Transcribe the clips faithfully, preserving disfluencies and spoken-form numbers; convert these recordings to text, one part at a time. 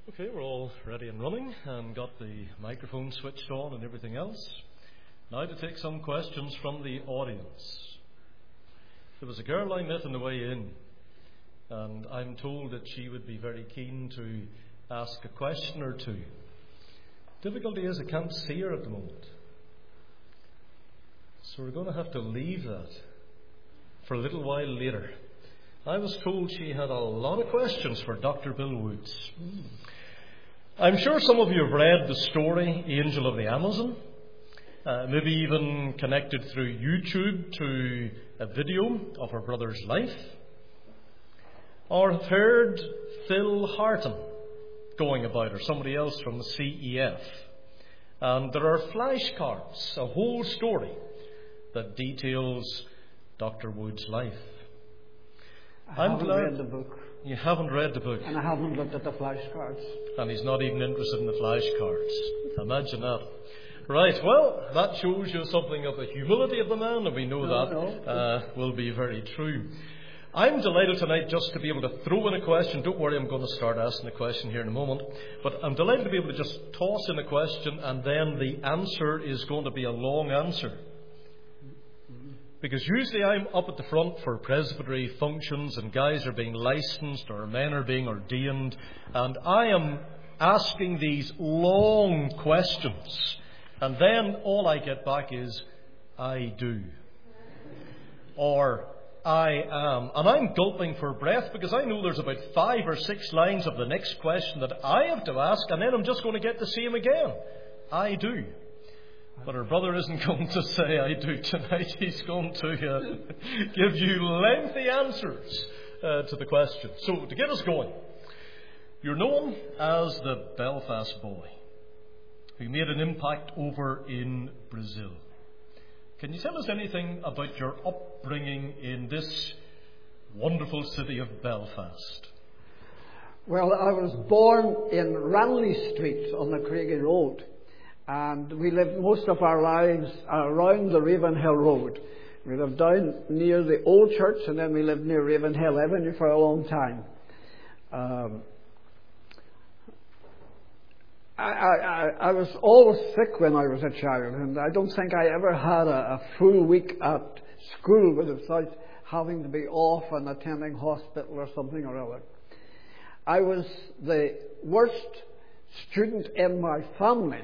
Okay, we're all ready and running and got the microphone switched on and everything else. Now to take some questions from the audience. There was a girl I met on the way in, and I'm told that she would be very keen to ask a question or two. Difficulty is I can't see her at the moment. So we're going to have to leave that for a little while later. I was told she had a lot of questions for Doctor Bill Woods. Mm. I'm sure some of you have read the story, Angel of the Amazon, uh, maybe even connected through YouTube to a video of her brother's life, or have heard Phil Harton going about, or somebody else from the C E F. And there are flashcards, a whole story that details Doctor Wood's life. I I'm haven't glad read the book. You haven't read the book. And I haven't looked at the flashcards. And he's not even interested in the flashcards. Imagine that. Right, well, that shows you something of the humility of the man, and we know no, that no. Uh, will be very true. I'm delighted tonight just to be able to throw in a question. Don't worry, I'm going to start asking a question here in a moment. But I'm delighted to be able to just toss in a question, and then the answer is going to be a long answer. Because usually I'm up at the front for presbytery functions and guys are being licensed or men are being ordained, and I am asking these long questions, and then all I get back is, I do. Or, I am. And I'm gulping for breath because I know there's about five or six lines of the next question that I have to ask, and then I'm just going to get the same again. I do. But our brother isn't going to say I do tonight. He's going to uh, give you lengthy answers uh, to the question. So, to get us going, you're known as the Belfast boy who made an impact over in Brazil. Can you tell us anything about your upbringing in this wonderful city of Belfast? Well, I was born in Ranelagh Street on the Craigie Road. And we lived most of our lives around the Ravenhill Road. We lived down near the old church, and then we lived near Ravenhill Avenue for a long time. Um, I, I, I was always sick when I was a child, and I don't think I ever had a, a full week at school without having to be off and attending hospital or something or other. I was the worst student in my family.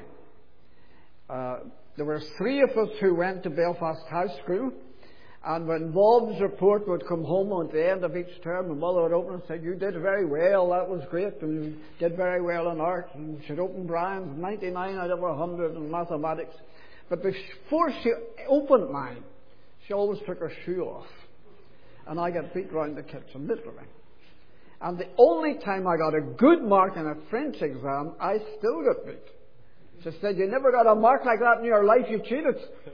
Uh, there were three of us who went to Belfast High School, and when Bob's report would come home at the end of each term, my mother would open and say, "You did very well, that was great, and you did very well in art." And she'd open Brian's ninety-nine out of one hundred in mathematics. But before she opened mine, she always took her shoe off, and I got beat round the kitchen, literally. And the only time I got a good mark in a French exam, I still got beat. She said, "You never got a mark like that in your life, you cheated."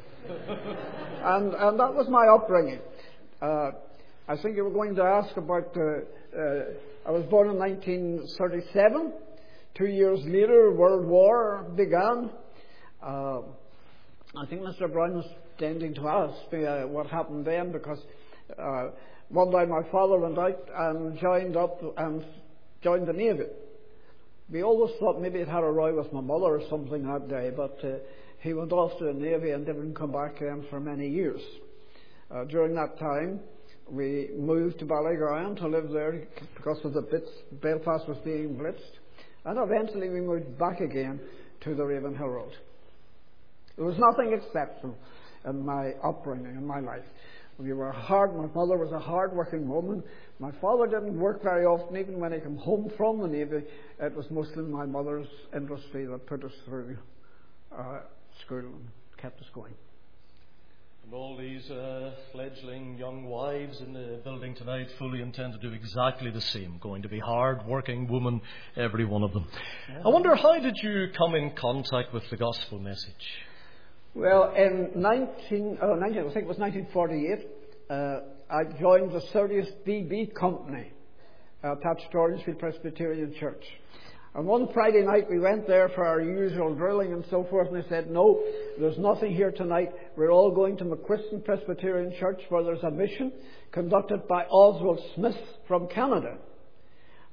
and and that was my upbringing. Uh, I think you were going to ask about, uh, uh, I was born in nineteen thirty-seven. Two years later, World War began. Uh, I think Mister Brown was tending to ask me uh, what happened then, because uh, one day my father went out and joined up and joined the Navy. We always thought maybe he'd had a row with my mother or something that day, but uh, he went off to the Navy and didn't come back again for many years. Uh, during that time, we moved to Ballyground to live there because of the bits. Belfast was being blitzed. And eventually we moved back again to the Ravenhill Road. There was nothing exceptional in my upbringing, in my life. We were hard. My mother was a hard-working woman. My father didn't work very often. Even when he came home from the Navy, it was mostly my mother's industry that put us through uh, school and kept us going. And all these uh, fledgling young wives in the building tonight fully intend to do exactly the same. Going to be hard-working women, every one of them. Yeah. I wonder, how did you come in contact with the gospel message? Well, in nineteen, oh, nineteen, I think it was nineteen forty-eight, uh, I joined the thirtieth B B Company uh, attached to Orangefield Presbyterian Church. And one Friday night we went there for our usual drilling and so forth, and they said, "No, there's nothing here tonight. We're all going to McQuiston Presbyterian Church, where there's a mission conducted by Oswald Smith from Canada."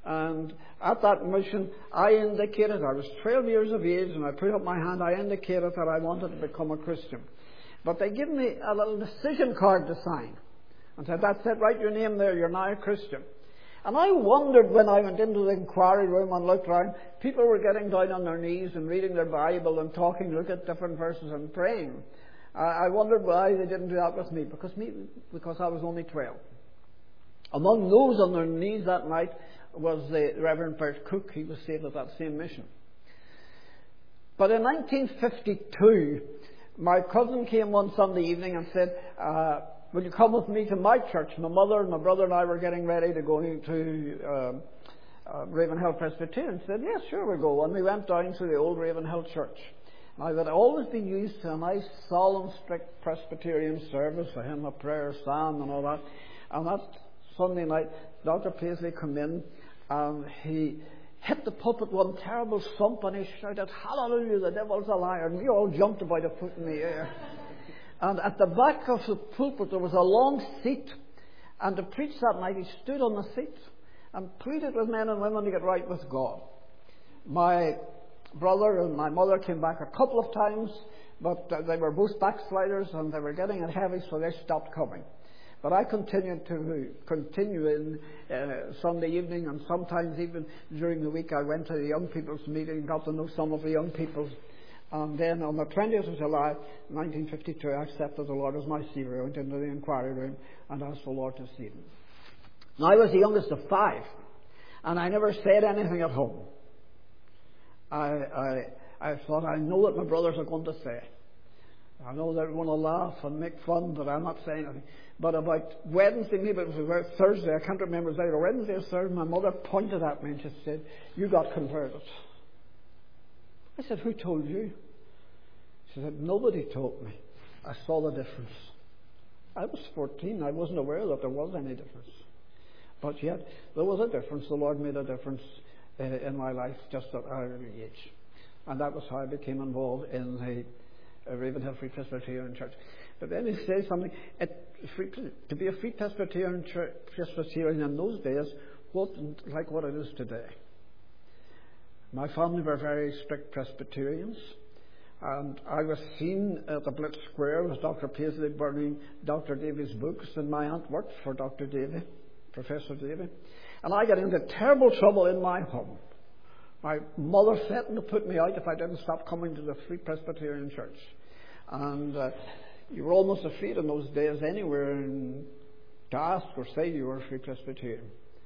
And at that mission, I indicated, I was twelve years of age, and I put up my hand, I indicated that I wanted to become a Christian. But they gave me a little decision card to sign. And said, that's it, write your name there, you're now a Christian. And I wondered when I went into the inquiry room and looked around, people were getting down on their knees and reading their Bible and talking, look at different verses and praying. I wondered why they didn't do that with me, because me, because I was only twelve. Among those on their knees that night was the Reverend Bert Cook. He was saved at that same mission. But in nineteen fifty-two, my cousin came one Sunday evening and said, uh, will you come with me to my church? My mother and my brother and I were getting ready to go to uh, uh, Ravenhill Presbyterian. I said, yes, sure, we'll go. And we went down to the old Ravenhill church. Now, I had always been used to a nice, solemn, strict Presbyterian service, a hymn, a prayer, psalm, and all that. And that Sunday night, Doctor Paisley came in, and he hit the pulpit one terrible thump, and he shouted, hallelujah, the devil's a liar. And we all jumped about a foot in the air. And at the back of the pulpit, there was a long seat. And to preach that night, he stood on the seat and pleaded with men and women to get right with God. My brother and my mother came back a couple of times, but they were both backsliders and they were getting it heavy, so they stopped coming. But I continued to continue in uh, Sunday evening, and sometimes even during the week I went to the young people's meeting, got to know some of the young people. And then on the twentieth of July, nineteen fifty-two, I accepted the Lord as my Saviour. I went into the inquiry room and asked the Lord to save me. Now, I was the youngest of five, and I never said anything at home. I, I, I thought, I know what my brothers are going to say. I know they're going to laugh and make fun, but I'm not saying anything. But about Wednesday, maybe it was about Thursday, I can't remember, it was either Wednesday or Thursday, my mother pointed at me and she said, you got converted. I said, who told you? She said, nobody told me. I saw the difference. I was fourteen. I wasn't aware that there was any difference. But yet, there was a difference. The Lord made a difference uh, in my life just at an early age. And that was how I became involved in the uh, Ravenhill Free Presbyterian Church. But then he says something. It, free, to be a Free Presbyterian, church, Presbyterian in those days wasn't like what it is today. My family were very strict Presbyterians, and I was seen at the Blitz Square with Doctor Paisley burning Doctor Davy's books, and my aunt worked for Doctor Davy, Professor Davy. And I got into terrible trouble in my home. My mother threatened to put me out if I didn't stop coming to the Free Presbyterian Church. And uh, you were almost afraid in those days anywhere in, to ask or say you were a Free Presbyterian.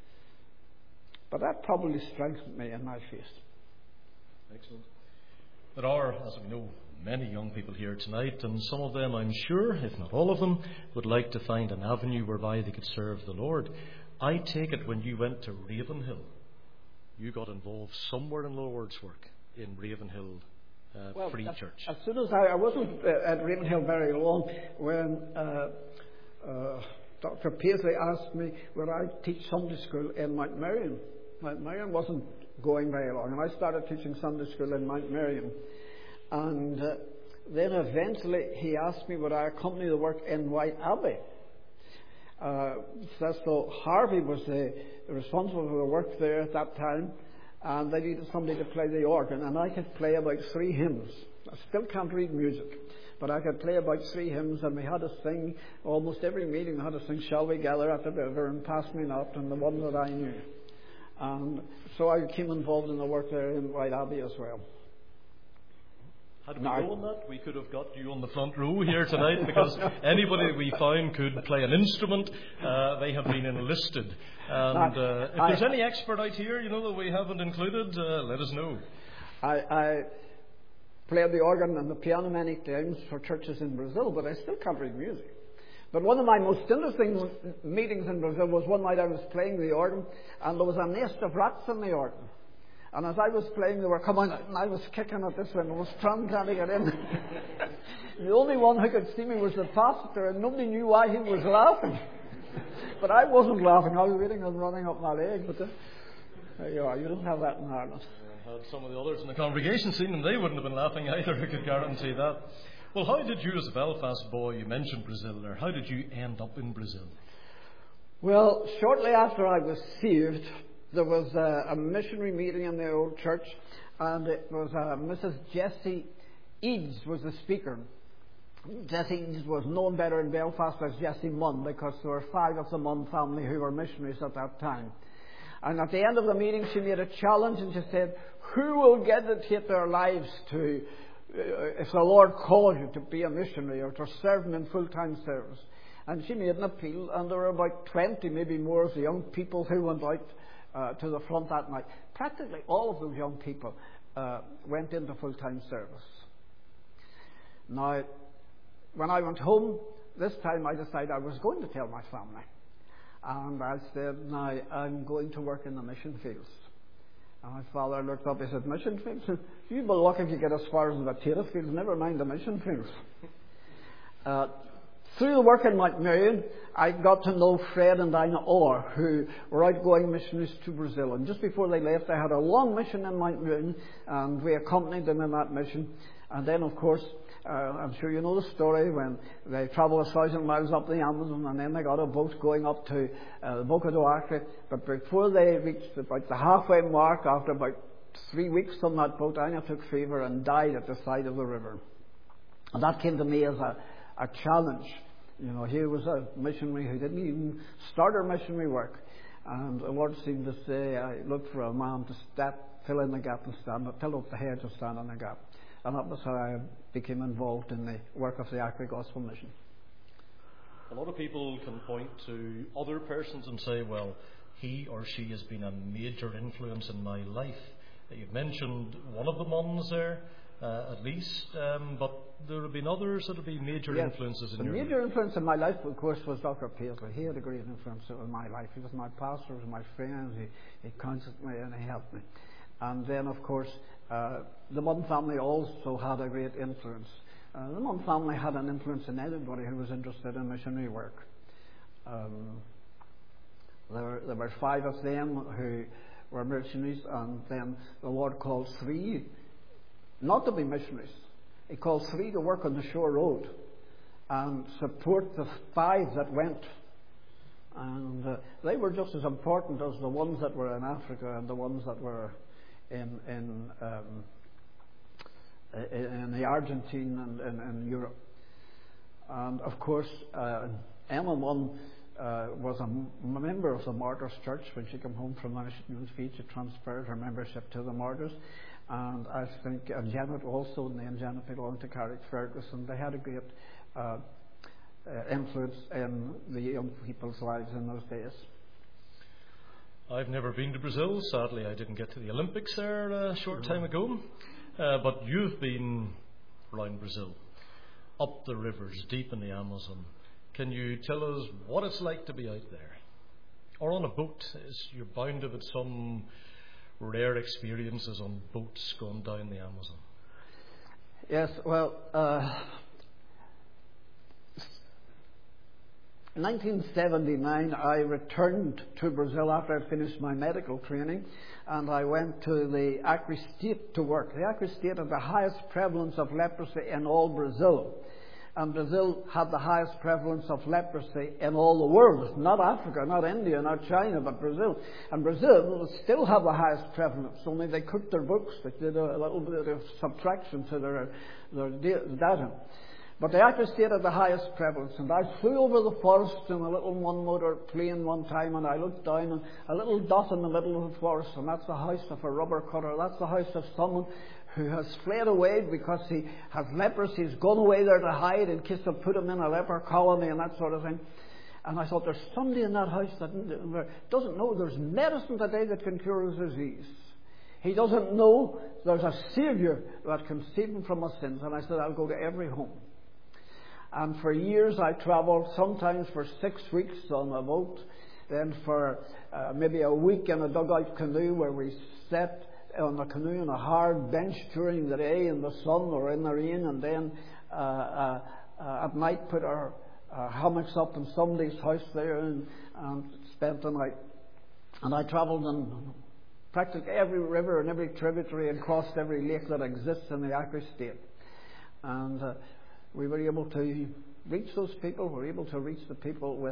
But that probably strengthened me in my faith. Excellent. There are, as we know, many young people here tonight, and some of them, I'm sure, if not all of them, would like to find an avenue whereby they could serve the Lord. I take it when you went to Ravenhill, you got involved somewhere in the Lord's work in Ravenhill uh, well, Free as, Church. As soon as I, I wasn't uh, at Ravenhill very long when uh, uh, Doctor Paisley asked me would I teach Sunday school in Mount Merion. Mount Merion wasn't going very long, and I started teaching Sunday school in Mount Merion. And uh, then eventually he asked me would I accompany the work in White Abbey. Uh, so Harvey was the, the responsible for the work there at that time, and they needed somebody to play the organ, and I could play about three hymns. I still can't read music, but I could play about three hymns, and we had to sing almost every meeting. We had to sing "Shall We Gather at the River" and "Pass Me Not," and the one that I knew. And so I became involved in the work there in White Abbey as well. Had we known that, we could have got you on the front row here tonight, because anybody we found could play an instrument. Uh, they have been enlisted. And uh, if there's any expert out here, you know, that we haven't included, uh, let us know. I, I played the organ and the piano many times for churches in Brazil, but I still can't read music. But one of my most interesting meetings in Brazil was one night I was playing the organ, and there was a nest of rats in the organ. And as I was playing, they were coming out, and I was kicking at this one. I was trying to get in. The only one who could see me was the pastor, and nobody knew why he was laughing. But I wasn't laughing. I was waiting and running up my leg. But uh, there you are. You don't have that in Ireland. Had some of the others in the congregation seen them, they wouldn't have been laughing either. I could guarantee that. Well, how did you, as a Belfast boy, you mentioned Brazil there, how did you end up in Brazil? Well, shortly after I was saved, there was a, a missionary meeting in the old church, and it was uh, Missus Jessie Eads was the speaker. Jessie Eads was known better in Belfast as Jessie Munn, because there were five of the Munn family who were missionaries at that time. And at the end of the meeting, she made a challenge, and she said, who will dedicate their lives to, uh, if the Lord calls you to be a missionary or to serve Him in full-time service? And she made an appeal, and there were about twenty, maybe more, of the young people who went out uh, to the front that night. Practically all of those young people uh, went into full-time service. Now, when I went home, this time I decided I was going to tell my family. And I said, now, I'm going to work in the mission fields. And my father looked up, he said, mission fields? You'll be lucky if you get as far as the potato fields, never mind the mission fields. Uh, through the work in Mount Miriam, I got to know Fred and Dinah Orr, who were outgoing missionaries to Brazil. And just before they left, they had a long mission in Mount Miriam, and we accompanied them in that mission. And then, of course, Uh, I'm sure you know the story, when they travelled a thousand miles up the Amazon, and then they got a boat going up to uh, Boca do Acre. But before they reached about the halfway mark, after about three weeks on that boat, Anya took fever and died at the side of the river. And that came to me as a, a challenge. You know, here was a missionary who didn't even start her missionary work. And the Lord seemed to say, I looked for a man to step, fill in the gap and stand, fill up the hedge and stand in the gap. And that was how I became involved in the work of the Acre Gospel Mission. A lot of people can point to other persons and say, well, he or she has been a major influence in my life. You've mentioned one of the Munns there, uh, at least, um, but there have been others that have been major yes, influences in the your life. The major influence in my life, of course, was Doctor Paisley. He had a great influence in my life. He was my pastor, he was my friend, he, he counseled me and he helped me. And then, of course, uh, the Munn family also had a great influence. Uh, the Munn family had an influence in anybody who was interested in missionary work. Um, there, were, there were five of them who were missionaries, and then the Lord called three not to be missionaries. He called three to work on the shore road and support the five that went. And uh, they were just as important as the ones that were in Africa and the ones that were in in, um, in the Argentine and in Europe. And of course, uh, Emma Munn uh, was a m- member of the Martyrs Church. When she came home from the missions field, she transferred her membership to the Martyrs. And I think uh, Janet also, and then Janet belonged to Carrickfergus. They had a great uh, uh, influence in the young people's lives in those days. I've never been to Brazil. Sadly, I didn't get to the Olympics there a short time ago. Uh, but you've been around Brazil, up the rivers, deep in the Amazon. Can you tell us what it's like to be out there? Or on a boat? Is you're bound to have some rare experiences on boats going down the Amazon. Yes, well, uh, in nineteen seventy-nine I returned to Brazil after I finished my medical training, and I went to the Acre State to work. The Acre State had the highest prevalence of leprosy in all Brazil. And Brazil had the highest prevalence of leprosy in all the world. Not Africa, not India, not China, but Brazil. And Brazil still have the highest prevalence, only they cooked their books. They did a little bit of subtraction to their, their data. But the Acre State had the highest prevalence. And I flew over the forest in a little one-motor plane one time, and I looked down, and a little dot in the middle of the forest, and that's the house of a rubber cutter. That's the house of someone who has fled away because he has leprosy. He's gone away there to hide in case they put him in a leper colony and that sort of thing. And I thought, there's somebody in that house that doesn't know there's medicine today that can cure his disease. He doesn't know there's a Saviour that can save him from his sins. And I said, I'll go to every home. And for years I travelled, sometimes for six weeks on a boat, then for uh, maybe a week in a dugout canoe where we sat on the canoe on a hard bench during the day in the sun or in the rain, and then uh, uh, uh, at night put our uh, hammocks up in somebody's house there and, and spent the night. And I travelled in practically every river and every tributary and crossed every lake that exists in the Acre State. And uh, we were able to reach those people. We were able to reach the people with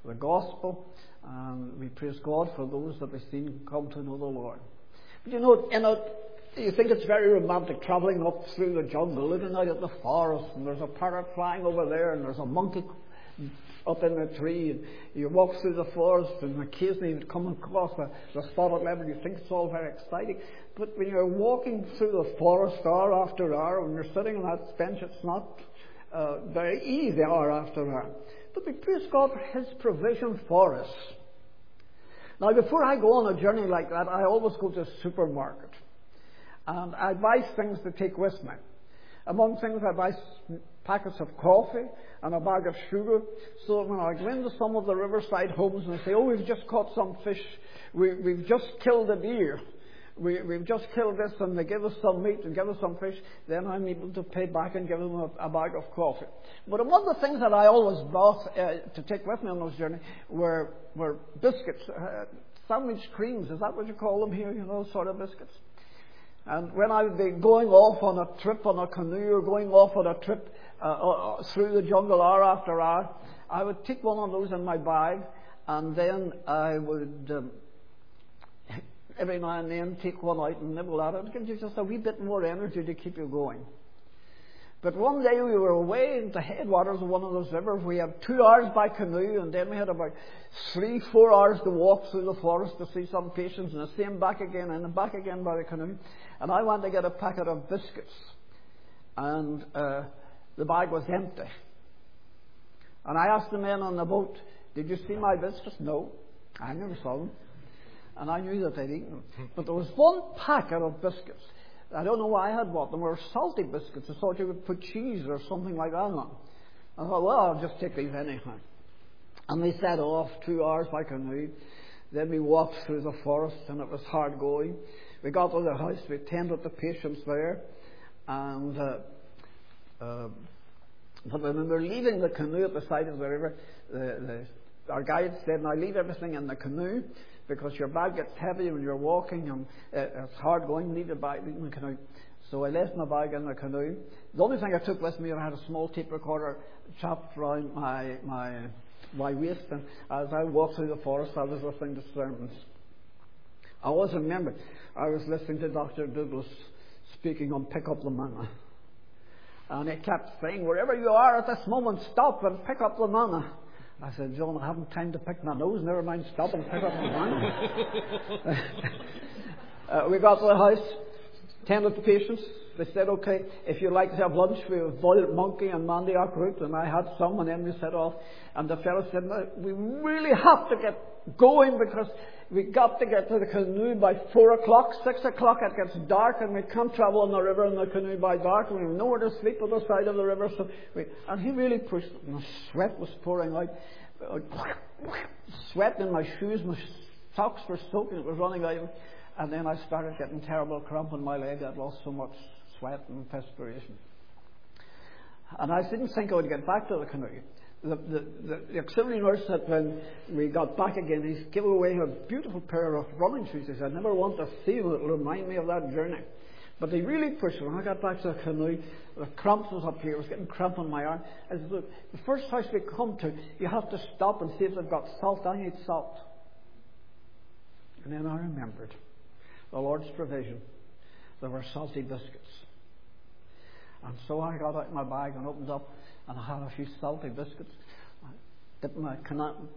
the gospel, and we praise God for those that we've seen come to know the Lord. But you know, you know, you think it's very romantic travelling up through the jungle, looking out at the forest, and there's a parrot flying over there, and there's a monkey up in the tree, and you walk through the forest, and occasionally you come across a, the spotted leopard. You think it's all very exciting. But when you're walking through the forest hour after hour, when you're sitting on that bench, it's not uh, very easy hour after hour. But we praise God for His provision for us. Now, before I go on a journey like that, I always go to the supermarket. And I buy things to take with me. Among things, I buy packets of coffee and a bag of sugar, so that when I go into some of the riverside homes and they say, oh, we've just caught some fish, we, we've just killed a deer, we, we've just killed this, and they give us some meat and give us some fish, then I'm able to pay back and give them a, a bag of coffee. But one of the things that I always bought uh, to take with me on those journeys were, were biscuits, uh, sandwich creams, is that what you call them here, you know, sort of biscuits? And when I would be going off on a trip on a canoe or going off on a trip uh, uh, through the jungle hour after hour, I would take one of those in my bag, and then I would um, every now and then take one out and nibble at it. It gives you just a wee bit more energy to keep you going. But one day we were away in the headwaters of one of those rivers. We had two hours by canoe, and then we had about three, four hours to walk through the forest to see some patients, and the same back again, and then back again by the canoe. And I went to get a packet of biscuits, and uh, the bag was empty. And I asked the men on the boat, did you see my biscuits? No, I never saw them. And I knew that they'd eaten them. But there was one packet of biscuits. I don't know why I had bought them. They were salty biscuits. I thought you would put cheese or something like that on them. I thought, well, I'll just take these anyhow. And we set off two hours by canoe. Then we walked through the forest, and it was hard going. We got to the house. We tended the patients there. And uh, uh, but when we were leaving the canoe at the side of the river, the, the, our guide said, now leave everything in the canoe, because your bag gets heavy when you're walking, and uh, it's hard going. Leave it back in the canoe. So I left my bag in the canoe. The only thing I took with me, I had a small tape recorder chopped around my my my waist, and as I walked through the forest, I was listening to sermons. I always remember I was listening to Doctor Douglas speaking on Pick Up the Manna, and he kept saying, "Wherever you are at this moment, stop and pick up the manna." I said, John, I haven't time to pick my nose, never mind stop and pick up the manna. uh, we got to the house, tended the patients. They said, okay, if you'd like to have lunch, we have boiled monkey and mandioc root, and I had some, and then we set off. And the fellow said, no, we really have to get going, because we got to get to the canoe by four o'clock, six o'clock it gets dark, and we can't travel on the river in the canoe by dark, and we have nowhere to sleep on the side of the river. So we, and he really pushed it, and the sweat was pouring out. Sweat in my shoes, my socks were soaking, it was running out. And then I started getting terrible cramp in my leg. I'd lost so much sweat and perspiration. And I didn't think I would get back to the canoe. The, the, the, the auxiliary nurse said when we got back again, he gave away a beautiful pair of running shoes. He said, I never want to see them, it'll remind me of that journey. But they really pushed it. When I got back to the canoe, the cramps was up here. I was getting cramp on my arm. I said, look, the first house we come to, you have to stop and see if they've got salt. I need salt. And then I remembered the Lord's provision. There were salty biscuits. And so I got out my bag and opened up, and I had a few salty biscuits. I dipped my can,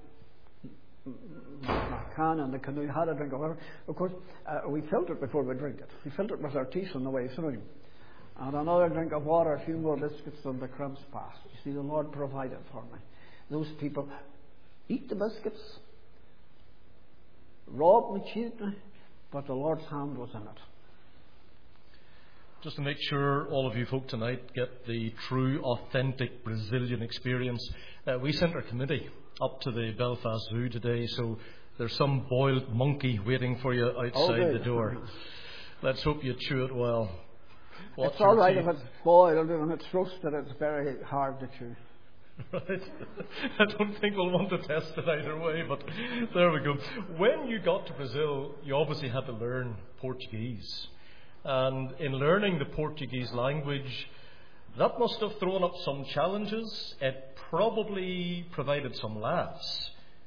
my can in the canoe, had a drink of water. Of course, uh, we filtered before we drink it. We filtered with our teeth on the way through. And another drink of water, a few more biscuits, and the cramps passed. You see, the Lord provided for me. Those people eat the biscuits, robbed me, cheated me, but the Lord's hand was in it. Just to make sure all of you folk tonight get the true, authentic Brazilian experience, uh, we sent our committee up to the Belfast Zoo today, so there's some boiled monkey waiting for you outside okay. the door. Let's hope you chew it well. Watch it's all right teeth. If it's boiled and it's roasted, it's very hard to chew. Right. I don't think we'll want to test it either way, but there we go. When you got to Brazil, you obviously had to learn Portuguese. And in learning the Portuguese language, that must have thrown up some challenges. It probably provided some laughs.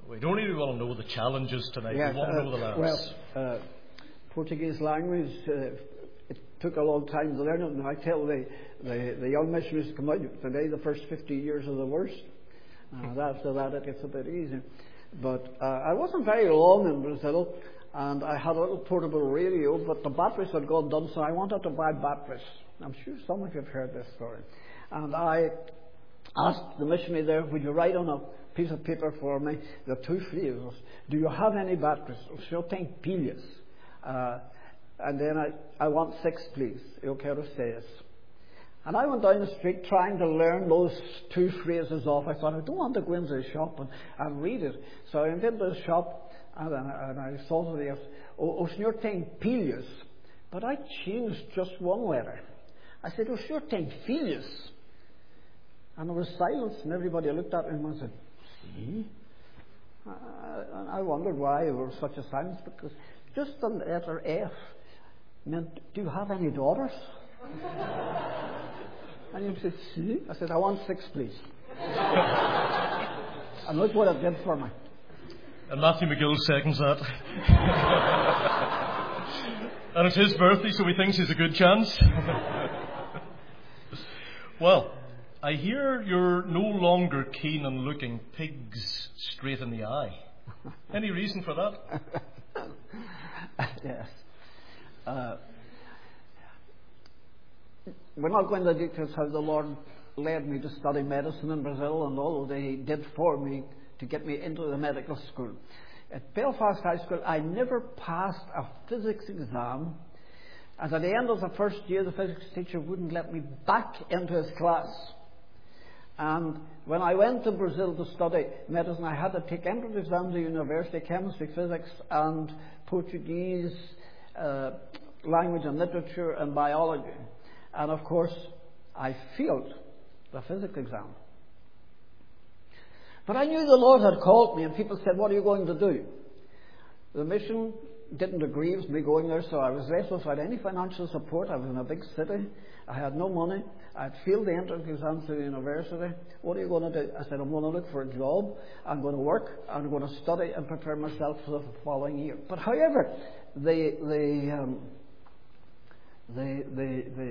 We don't really want to know the challenges tonight. Yes, we want to uh, know the laughs. Well, uh, Portuguese language, uh, it took a long time to learn it. And I tell the, the, the young missionaries come out today, the first fifty years are the worst. Uh, after that, it gets a bit easier. But uh, I wasn't very long in Brazil, and I had a little portable radio, but the batteries had gone done, so I wanted to buy batteries. I'm sure some of you have heard this story. And I asked the missionary there, would you write on a piece of paper for me the two phrases? Do you have any batteries? Eu tenho pilhas. Uh, and then I, I want six, please. Eu quero seis. And I went down the street trying to learn those two phrases off. I thought, I don't want to go into the shop and, and read it. So I went into the shop and, and I saw the else. O, o senhor tem pilhas. But I changed just one letter. I said, o senhor tem filhas. And there was silence, and everybody looked at me and said, see? And I wondered why there was such a silence, because just the letter F meant, do you have any daughters? And he said, see? I said, I want six, please. And look what it did for me. And Matthew McGill seconds that. And it's his birthday, so he thinks he's a good chance. Well, I hear you're no longer keen on looking pigs straight in the eye. Any reason for that? Yes. Uh, we're not going to details how the Lord led me to study medicine in Brazil, and all that He did for me to get me into the medical school. At Belfast High School, I never passed a physics exam, and at the end of the first year, the physics teacher wouldn't let me back into his class. And when I went to Brazil to study medicine, I had to take entrance exams at university, chemistry, physics, and Portuguese, uh, language and literature, and biology. And of course, I failed the physics exam. But I knew the Lord had called me, and people said, what are you going to do? The mission didn't agree with me going there, so I was restless without any financial support. I was in a big city. I had no money. I had failed the entrance exams to the university. What are you going to do? I said, I'm going to look for a job. I'm going to work. I'm going to study and prepare myself for the following year. But however, the the um, the, the, the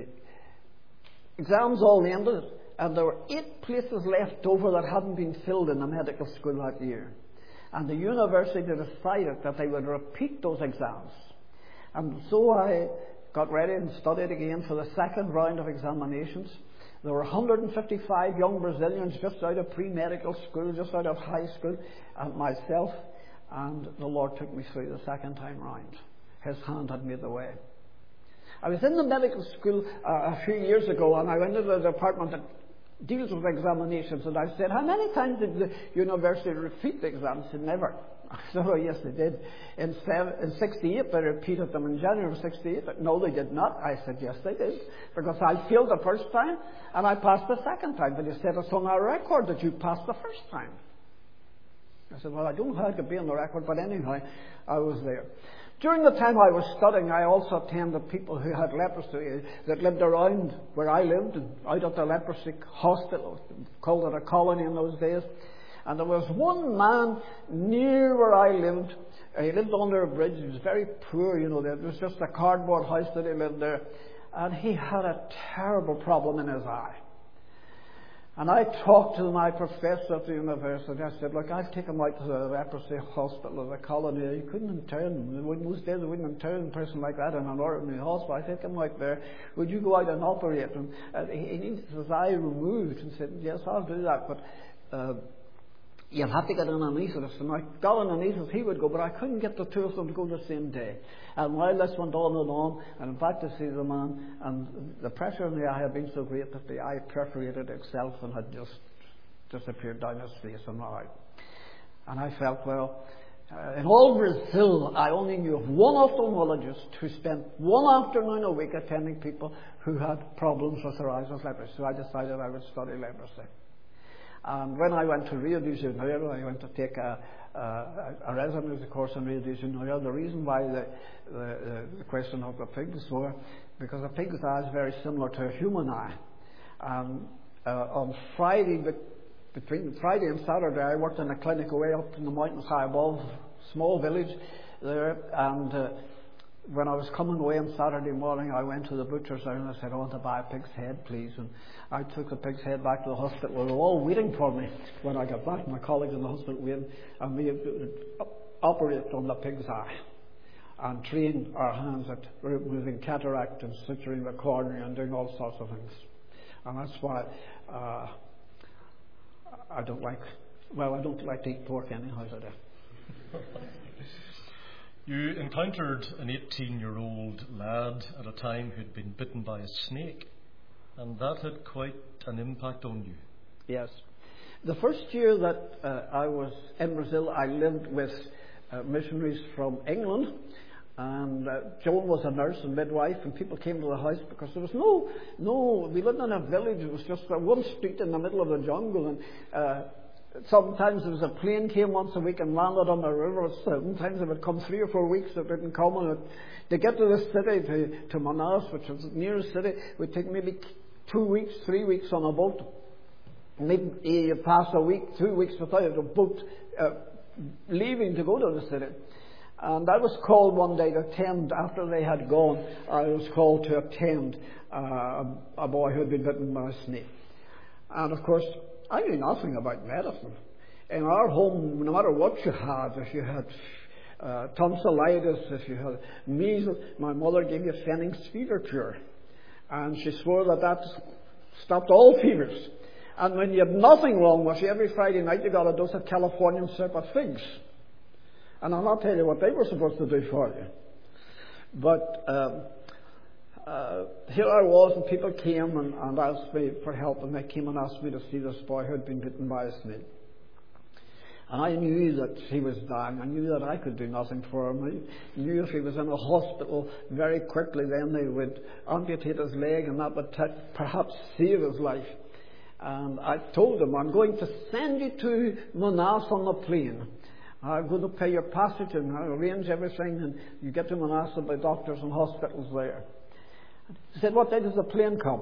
exams all ended, and there were eight places left over that hadn't been filled in the medical school that year. And the university decided that they would repeat those exams. And so I got ready and studied again for the second round of examinations. There were one hundred fifty-five young Brazilians just out of pre-medical school, just out of high school, and myself, and the Lord took me through the second time round. His hand had made the way. I was in the medical school uh, a few years ago, and I went into the department that deals with examinations, and I said, how many times did the university repeat the exams? They said, never. I said, oh yes they did. In, seven, in sixty-eight they repeated them. In January of sixty-eight, no they did not. I said, yes they did. Because I failed the first time and I passed the second time. But he said, it's on our record that you passed the first time. I said, well, I don't know how it could be on the record, but anyhow, I was there. During the time I was studying, I also attended people who had leprosy that lived around where I lived, and out at the leprosy hospital, called it a colony in those days. And there was one man near where I lived. He lived under a bridge. He was very poor, you know. There was just a cardboard house that he lived there. And he had a terrible problem in his eye. And I talked to my professor at the university. I said, look, I'll take him out to the leprosy hospital or the colony. You couldn't intern him. In those days, they wouldn't intern a person like that in an ordinary hospital. I said, come out there. Would you go out and operate him? And he needs his eye removed. And said, yes, I'll do that. But uh, you'll have to get an anaesthetist. And I got an anaesthetist, he would go, but I couldn't get the two of them to go the same day. And while this went on and on, and in fact to see the man, and the pressure in the eye had been so great that the eye perforated itself and had just disappeared down his face and out. And I felt, well, uh, in all Brazil, I only knew of one ophthalmologist who spent one afternoon a week attending people who had problems with their eyes with leprosy. So I decided I would study leprosy. And when I went to Rio de Janeiro, I went to take a, a, a residency course in Rio de Janeiro. The reason why the, the, the question of the pigs were, because a pig's eye is very similar to a human eye. And uh, on Friday between Friday and Saturday, I worked in a clinic away up in the mountains high above, small village there, and uh, when I was coming away on Saturday morning, I went to the butcher's and I said, I want to buy a pig's head, please. And I took the pig's head back to the hospital. They were all waiting for me when I got back. My colleagues in the hospital waiting, and we operated on the pig's eye and trained our hands at removing cataract and suturing the cornea and doing all sorts of things. And that's why uh, I don't like, well, I don't like to eat pork anyhow today. You encountered an eighteen-year-old lad at a time who'd been bitten by a snake, and that had quite an impact on you. Yes. The first year that uh, I was in Brazil, I lived with uh, missionaries from England, and uh, Joan was a nurse and midwife, and people came to the house because there was no, no, we lived in a village, it was just uh, one street in the middle of the jungle, and uh, sometimes there was a plane came once a week and landed on the river. Sometimes it would come three or four weeks, it didn't come. And it, to get to the city, to, to Manaus, which was the nearest city, it would take maybe two weeks, three weeks on a boat. Maybe you pass a week, two weeks without a boat uh, leaving to go to the city. And I was called one day to attend, after they had gone, I was called to attend uh, a boy who had been bitten by a snake. And of course, I knew nothing about medicine. In our home, no matter what you had, if you had uh, tonsillitis, if you had measles, my mother gave you Fenning's fever cure. And she swore that that stopped all fevers. And when you had nothing wrong with you, every Friday night you got a dose of Californian syrup figs. And I'll not tell you what they were supposed to do for you. But um, Uh, here I was, and people came and, and asked me for help, and they came and asked me to see this boy who had been bitten by a snake. And I knew that he was dying. I knew that I could do nothing for him. I knew if he was in a hospital very quickly, then they would amputate his leg, and that would t- perhaps save his life. And I told him, I'm going to send you to Manaus on the plane. I'm going to pay your passage and I'll arrange everything, and you get to Manaus and by doctors and hospitals there. He said, what day does the plane come?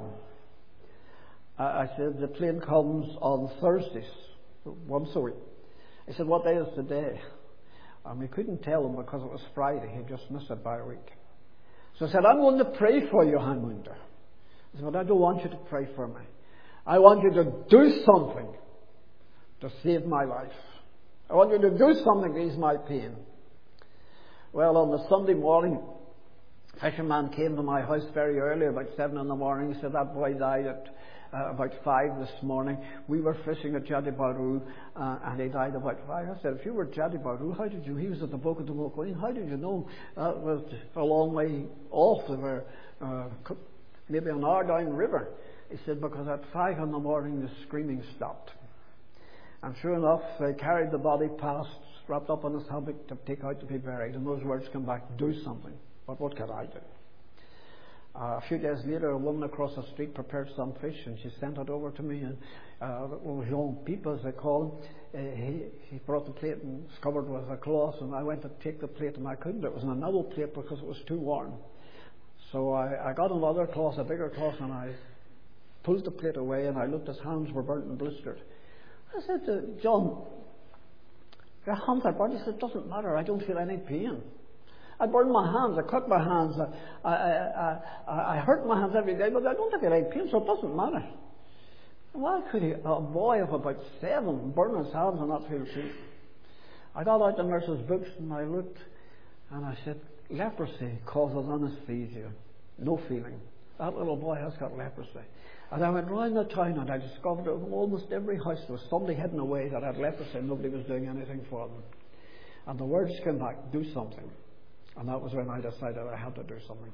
I said, the plane comes on Thursdays, once a week. He said, what day is today? And we couldn't tell him because it was Friday. He just missed it by a week. So I said, I'm going to pray for you, Heimunder. He said, but I don't want you to pray for me. I want you to do something to save my life. I want you to do something to ease my pain. Well, on the Sunday morning, a fisherman came to my house very early, about seven in the morning. He said, that boy died at uh, about five this morning. We were fishing at Jati Baru, uh, and he died about five. I said, if you were at Jati Baru, how did you? He was at the Boca de Mocoin. How did you know? That was a long way off. They were uh, maybe an hour down the river. He said, because at five in the morning the screaming stopped. And sure enough, they carried the body past, wrapped up in his hammock to take out to be buried. And those words come back, do something. But what could I do? Uh, a few days later, a woman across the street prepared some fish, and she sent it over to me. And uh, well, young people, as they call him, uh, he, he brought the plate and it's covered with a cloth. And I went to take the plate, and I couldn't. It was an another plate because it was too warm. So I, I got another cloth, a bigger cloth, and I pulled the plate away, and I looked. His hands were burnt and blistered. I said to John, your hands are burnt. He said, it doesn't matter. I don't feel any pain. I burned my hands, I cut my hands, I, I, I, I, I hurt my hands every day, but I don't have any pain, so it doesn't matter. Why could he, a boy of about seven burn his hands and not feel pain? I got out the nurse's books and I looked, and I said, leprosy causes anesthesia, no feeling. That little boy has got leprosy. And I went round the town and I discovered that in almost every house there was somebody hidden away that had leprosy and nobody was doing anything for them. And the words came back, do something. And that was when I decided I had to do something.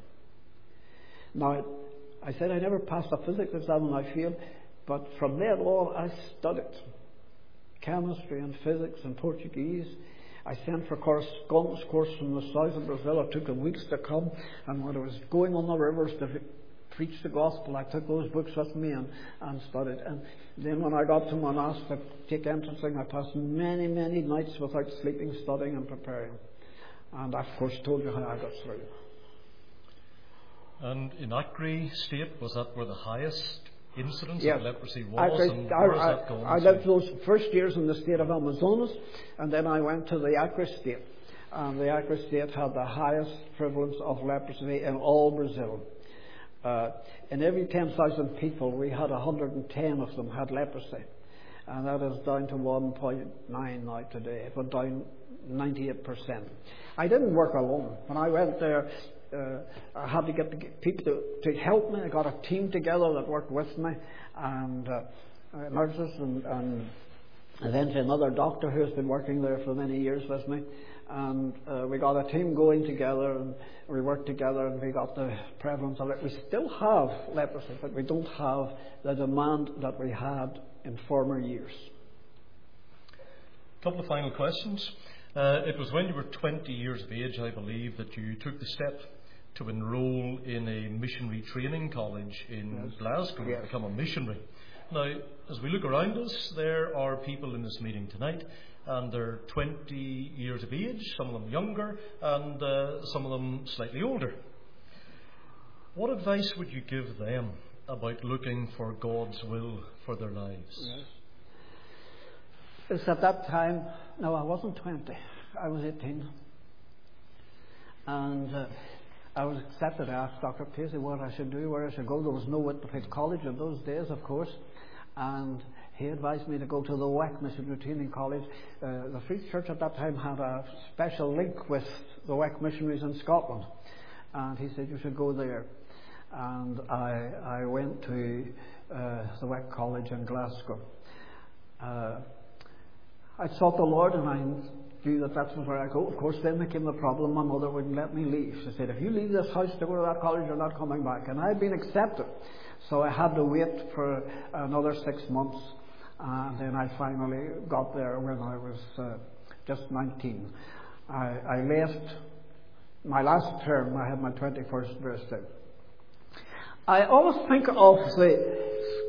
Now, I said I never passed a physics exam and I failed, but from then on I studied chemistry and physics and Portuguese. I sent for correspondence course from the south of Brazil. It took them weeks to come, and when I was going on the rivers to preach the gospel, I took those books with me and, and studied. And then when I got to Manaus to take entrancing, I passed many, many nights without sleeping, studying and preparing. And I, of course, told you how I got through. And in Acre State, was that where the highest incidence yes. of leprosy was, Actually, and I, where has I, that gone I to? lived those first years in the state of Amazonas, and then I went to the Acre state. And the Acre state had the highest prevalence of leprosy in all Brazil. Uh, in every ten thousand people, we had one hundred ten of them had leprosy. And that is down to one point nine now today. It went down ninety-eight percent. I didn't work alone. When I went there, uh, I had to get the people to, to help me. I got a team together that worked with me, and uh, uh, nurses, and, and eventually another doctor who has been working there for many years with me. And uh, we got a team going together, and we worked together, and we got the prevalence of it. We still have leprosy, but we don't have the demand that we had in former years. A couple of final questions. Uh, it was when you were twenty years of age, I believe, that you took the step to enrol in a missionary training college in Yes. Glasgow Yes. to become a missionary. Now, as we look around us, there are people in this meeting tonight, and they're twenty years of age, some of them younger, and uh, some of them slightly older. What advice would you give them about looking for God's will for their lives? Yes. It's at that time, no, I wasn't twenty, I was eighteen. And uh, I was accepted. I asked Doctor Paisley what I should do, where I should go. There was no Whitfield College in those days, of course. And he advised me to go to the W E C Missionary Training College. Uh, the Free Church at that time had a special link with the W E C missionaries in Scotland. And he said, you should go there. And I, I went to uh, the W E C College in Glasgow. Uh, I sought the Lord, and I knew that that's where I go. Of course, then became the problem. My mother wouldn't let me leave. She said, if you leave this house to go to that college, you're not coming back. And I had been accepted. So I had to wait for another six months. And then I finally got there when I was uh, just nineteen. I, I left my last term. I had my twenty-first birthday. I always think of the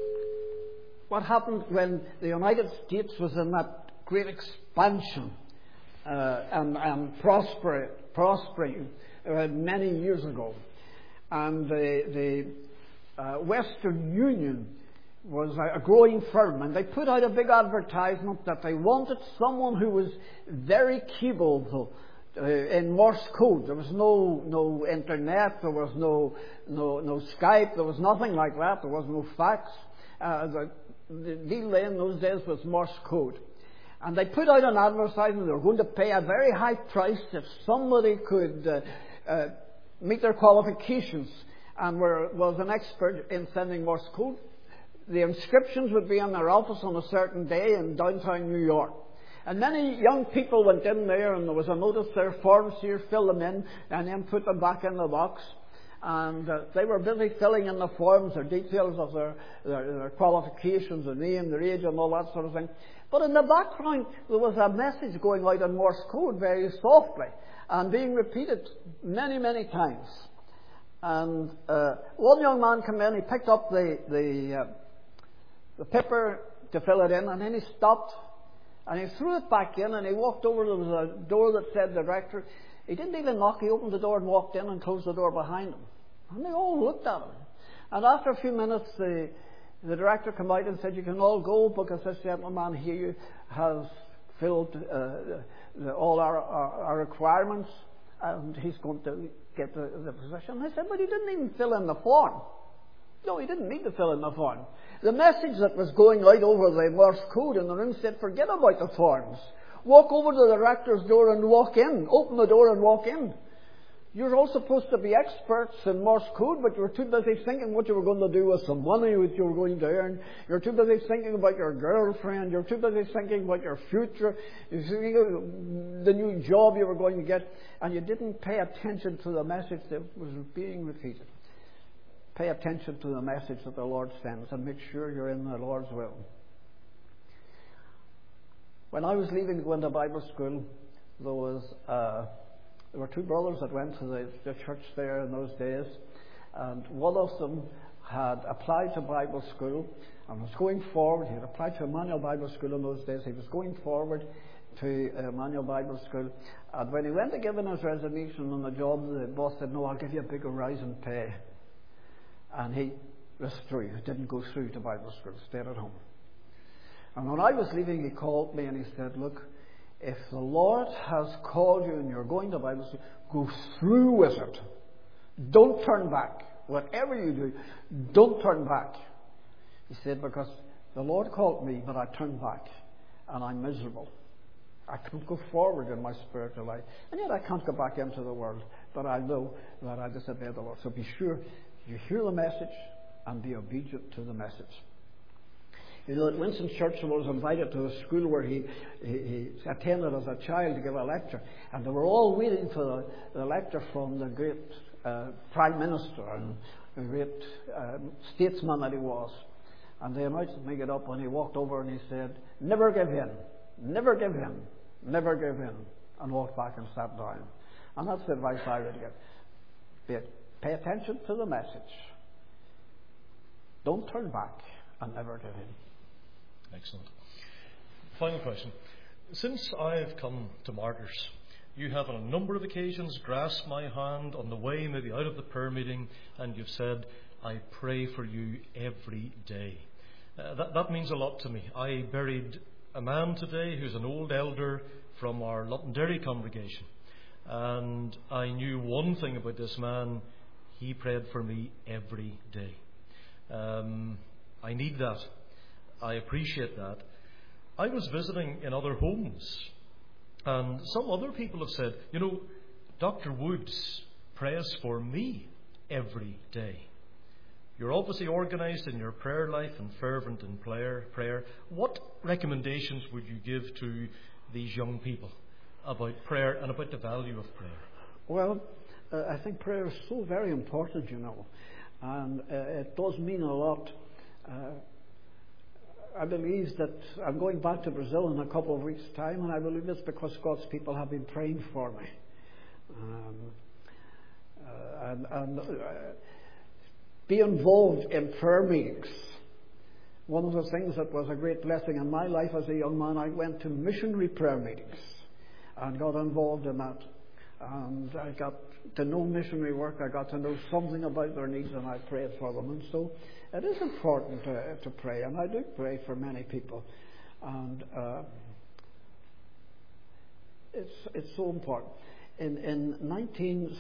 what happened when the United States was in that great expansion uh, and, and prospering, prospering uh, many years ago. And the, the uh, Western Union was a, a growing firm, and they put out a big advertisement that they wanted someone who was very capable uh, in Morse code. There was no no internet, there was no no no Skype, there was nothing like that. There was no fax. Uh, the, the deal in those days was Morse code. And they put out an advertisement. They were going to pay a very high price if somebody could uh, uh, meet their qualifications and were, was an expert in sending Morse code. The inscriptions would be in their office on a certain day in downtown New York. And many young people went in there, and there was a notice there, forms here, fill them in, and then put them back in the box. And uh, they were busy filling in the forms, their details of their, their, their qualifications, their name, their age, and all that sort of thing. But in the background, there was a message going out in Morse code very softly and being repeated many, many times. And uh, one young man came in, he picked up the, the, uh, the paper to fill it in, and then he stopped and he threw it back in, and he walked over. There was a door that said director. He didn't even knock. He opened the door and walked in and closed the door behind him. And they all looked at him. And after a few minutes, the The director came out and said, you can all go because this gentleman here has filled uh, the, all our, our, our requirements, and he's going to get the, the position. I said, but he didn't even fill in the form. No, he didn't need to fill in the form. The message that was going out over the Morse code in the room said, forget about the forms. Walk over to the director's door and walk in. Open the door and walk in. You're all supposed to be experts in Morse code, but you were too busy thinking what you were going to do with some money which you were going to earn. You're too busy thinking about your girlfriend. You're too busy thinking about your future. You're thinking of the new job you were going to get, and you didn't pay attention to the message that was being repeated. Pay attention to the message that the Lord sends, and make sure you're in the Lord's will. When I was leaving to go into Bible school, there was uh, There were two brothers that went to the, the church there in those days, and one of them had applied to Bible school and was going forward. He had applied to Emmanuel Bible School in those days. He was going forward to Emmanuel Bible School, and when he went to give in his resignation on the job, the boss said, no, I'll give you a bigger rise in pay. And he this through. He didn't go through to Bible school, stayed at home. And when I was leaving, he called me and he said, look, if the Lord has called you and you're going to Bible school, go through with it. Don't turn back. Whatever you do, don't turn back. He said, because the Lord called me, but I turned back, and I'm miserable. I can't go forward in my spiritual life, and yet I can't go back into the world, but I know that I disobey the Lord. So be sure you hear the message and be obedient to the message. You know that Winston Churchill was invited to a school where he, he, he attended as a child to give a lecture, and they were all waiting for the, the lecture from the great uh, Prime Minister and the great uh, statesman that he was. And they invited me to get up, and he walked over and he said, never give in, never give in, never give in, and walked back and sat down. And that's the advice I would give. Pay attention to the message. Don't turn back, and never give in. Excellent. Final question. Since I've come to Martyrs, you have on a number of occasions grasped my hand on the way maybe out of the prayer meeting, and you've said, I pray for you every day. Uh, that, that means a lot to me. I buried a man today who's an old elder from our Londonderry congregation. And I knew one thing about this man. He prayed for me every day. Um, I need that. I appreciate that. I was visiting in other homes, and some other people have said, you know, Doctor Woods prays for me every day. You're obviously organised in your prayer life and fervent in prayer. prayer. What recommendations would you give to these young people about prayer and about the value of prayer? Well, uh, I think prayer is so very important, you know, and uh, it does mean a lot. Uh, I believe that I'm going back to Brazil in a couple of weeks' time, and I believe it's because God's people have been praying for me. Um, uh, and and uh, be involved in prayer meetings. One of the things that was a great blessing in my life as a young man, I went to missionary prayer meetings and got involved in that. And I got to know missionary work. I got to know something about their needs, and I prayed for them. And so it is important to, to pray, and I do pray for many people. And uh, it's it's so important. In in nineteen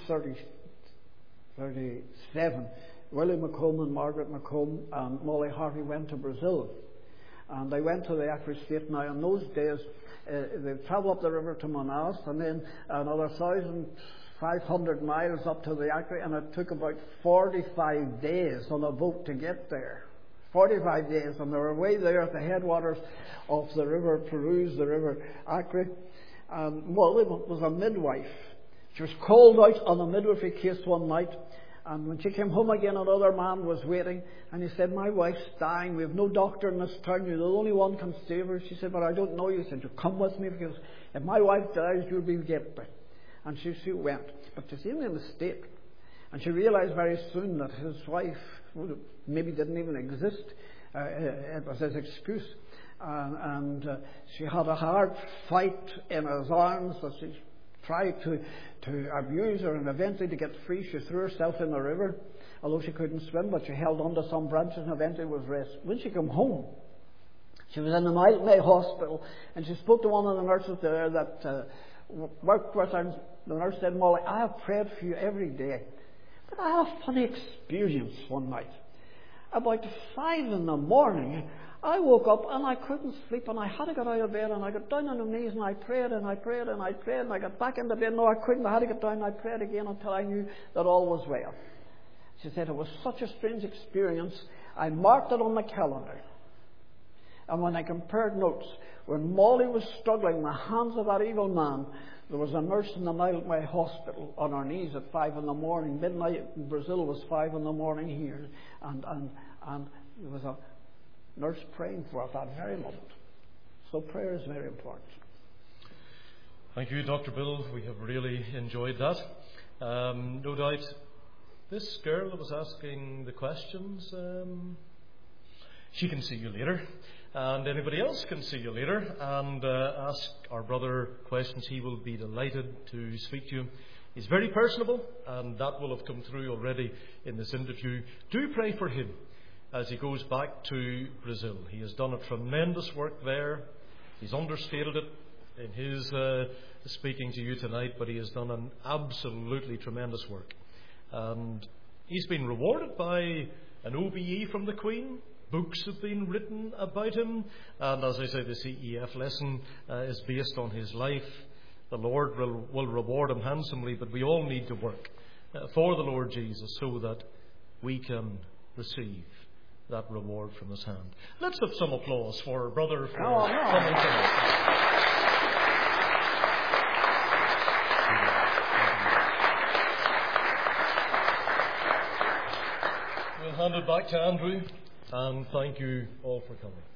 thirty-seven, Willie Macomb and Margaret Macomb and Molly Harvey went to Brazil, and they went to the Acre State. Now, in those days, uh, they travelled up the river to Manaus, and then another thousand five hundred miles up to the Acre, and it took about forty-five days on a boat to get there. forty-five days, and they were way there at the headwaters of the river Purus, the river Acre. And Molly was a midwife. She was called out on a midwifery case one night, and when she came home again, another man was waiting, and he said, my wife's dying, we have no doctor in this town, you're the only one can save her. She said, but I don't know you. He said, you come with me, because if my wife dies, you'll be guilty. And she, she went. But she was in a state, and she realised very soon that his wife maybe didn't even exist. Uh, it was his excuse. And, and uh, she had a hard fight in his arms as she tried to, to abuse her, and eventually to get free she threw herself in the river, although she couldn't swim, but she held on to some branches and eventually was rescued. When she came home, she was in the Mildmay Hospital, and she spoke to one of the nurses there that uh, worked with her, and the nurse said, Molly, I have prayed for you every day, but I had a funny experience one night. About five in the morning, I woke up and I couldn't sleep, and I had to get out of bed, and I got down on my knees and I prayed and I prayed and I prayed and I got back into bed. No, I couldn't. I had to get down and I prayed again until I knew that all was well. She said it was such a strange experience. I marked it on the calendar. And when I compared notes, when Molly was struggling in the hands of that evil man, there was a nurse in the Mildmay Hospital on her knees at five in the morning. Midnight in Brazil was five in the morning here. And, and, and there was a nurse praying for at that very moment. So prayer is very important. Thank you, Doctor Bill. We have really enjoyed that. Um, no doubt this girl that was asking the questions, um, she can see you later, and anybody else can see you later and uh, ask our brother questions. He will be delighted to speak to you. He's very personable, and that will have come through already in this interview. Do pray for him. as he goes back to Brazil. He has done a tremendous work there. He's understated it in his uh, speaking to you tonight, but he has done an absolutely tremendous work. And he's been rewarded by an O B E from the Queen. Books have been written about him. And as I say, the C E F lesson uh, is based on his life. The Lord will, will reward him handsomely, but we all need to work uh, for the Lord Jesus so that we can receive that reward from his hand. Let's have some applause for our brother for Oh, no. coming tonight. We'll hand it back to Andrew, and thank you all for coming.